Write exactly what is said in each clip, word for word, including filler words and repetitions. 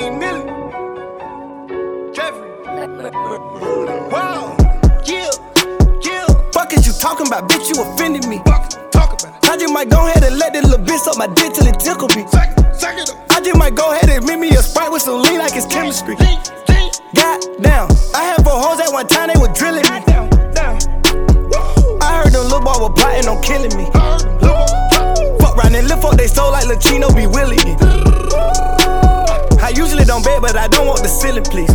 King Millie. Jeffrey. Wow. Yeah. Yeah. Fuck is you talking about, bitch? You offended me. Fuck. Talk about it. I just might go ahead and let this little bitch suck my dick till it tickle me. Suck it. Suck it up. I just might go ahead and meet me a Sprite with some lean like it's chemistry. Lean. Lean. Goddamn. I had four hoes at one time, they were drilling me. Down. Down. Woo. I heard them little boy were plotting on killing me. Heard 'em. Look. Fuck round and lift up they soul like Lachino be willing it. I usually don't bet, but I don't want the ceiling, please.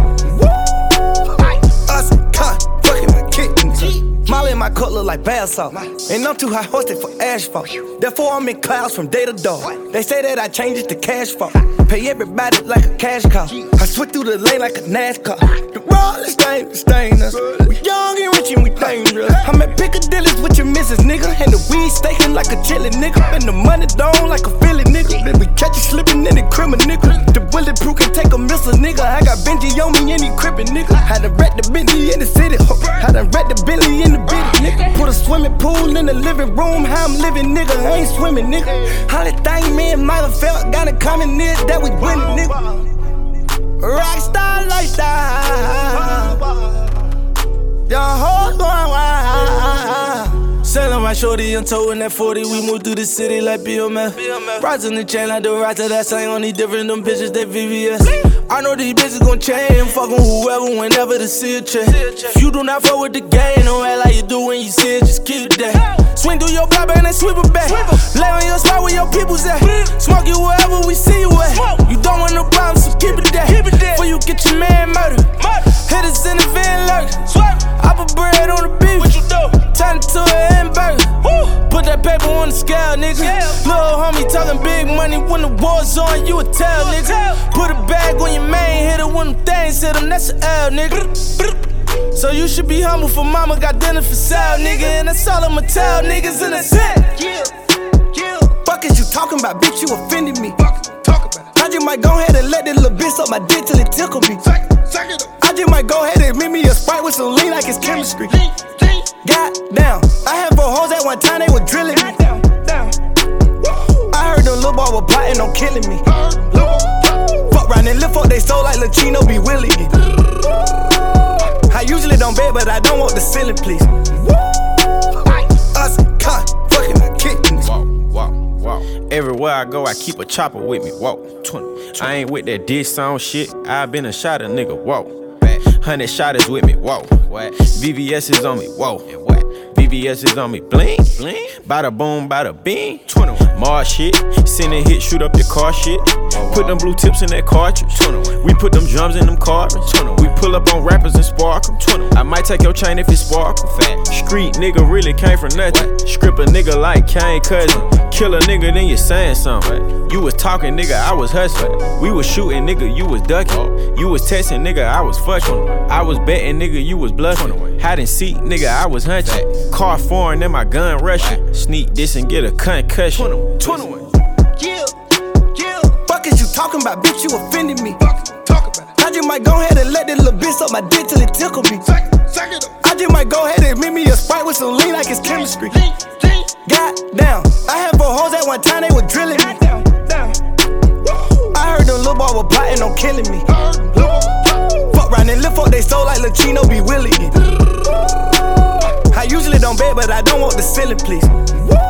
Us, cunt, fucking my kittens. Molly in my cup look like bath salt. And I'm too high hosted for asphalt. Therefore I'm in clouds from day to dawn. They say that I change it to cash flow. Pay everybody like a cash cow. I switch through the lane like a NASCAR. The roll is stain, stain us. We young and rich and we dangerous. I'm at Piccadilly's with your missus, nigga. And the weed staking like a chili, nigga. And the money down like a Philly, nigga. Then we catch you slipping in the criminal, nigga. The bulletproof can take a missile, nigga. I got Benji on me and he crippin', nigga. Had to wreck the Bentley in the city. Had to wreck the Bentley in the bitty, nigga. Put a swimming pool in the living room. How I'm living, nigga. I ain't swimming, nigga. Only thing me and Mila felt got in common is that we winning, nigga. Rockstar lifestyle. Young hoes going wild. Selling my shorty and towing that forty. We move through the city like B M F. Rising the chain like the Rasta. That same on these different them bitches, they V V S. I know these bitches gon' change. Fuckin' whoever whenever the see a check. If you do not fuck with the game, don't act like you do when you see it, just keep that. Swing through your block and then sweep it back. Lay on your spot where your people's at. Smoke you wherever we see you at. You don't want no problems, so keep it there. Before you get your man murdered. Hit us in the van lurk. I put bread on the beef. What you do? Turn it to a hamburger. Put that paper on the scale, nigga. Little homie talking big money when the war's on, you a tell, nigga. Put a bag on your main, hit it when them things hit him, that's a L, nigga. So you should be humble for mama got dinner for sale, nigga. And that's all I'ma tell niggas, and that's it. Yeah. Yeah. Fuck is you talking about, bitch? You offended me. Fuck. Talk about it. I just might go ahead and let this little bitch suck my dick till it tickle me. Suck it. Suck it up. I just might go ahead and meet me a Sprite with some lean like it's chemistry. Lean. Lean. Goddamn. I had four hoes at one time, they were drilling me. Down. Down. Woo. I heard them little boy were plotting on killing me. Heard 'em. Look. Fuck round and lift up they soul like Lachino be willing it. I usually don't bet, but I don't want the ceiling, please. Us, cunt, fucking my kittens. Whoa, whoa, whoa. Everywhere I go, I keep a chopper with me. Whoa, I ain't with that diss song shit. I been a shot a nigga. Whoa, hundred shotters with me. Whoa, V V S is on me. Whoa, V V S is on me. Bling, bling. Bada boom, bada bing. Mars shit, send a hit, shoot up your car shit. Put them blue tips in that cartridge. We put them drums in them cartridge. We pull up on rappers and spark 'em. I might take your chain if it sparkle. Street nigga really came from nothing. Script a nigga like Kane Cousin. Kill a nigga, then you saying something. You was talking, nigga, I was hustling. We was shooting, nigga, you was ducking. You was testing, nigga, I was fucking. I was betting, nigga, you was bluffing. Hide and seek, nigga, I was hunching. Car foreign, then my gun rushing. Sneak this and get a concussion. twenty-one. Yeah. Yeah. Fuck is you talking about, bitch? You offended me. Fuck. Talk about it. I just might go ahead and let this little bitch suck my dick till it tickle me. Suck it. Suck it up. I just might go ahead and meet me a Sprite with some lean like it's chemistry. Lean. Lean. Goddamn. I had four hoes at one time, they were drilling me. Down. Down. Woo. I heard them little boy were plotting on killing me. Heard 'em. Look. Fuck round and lift up they soul like Lachino be willing it. I usually don't bet, but I don't want the ceiling, please.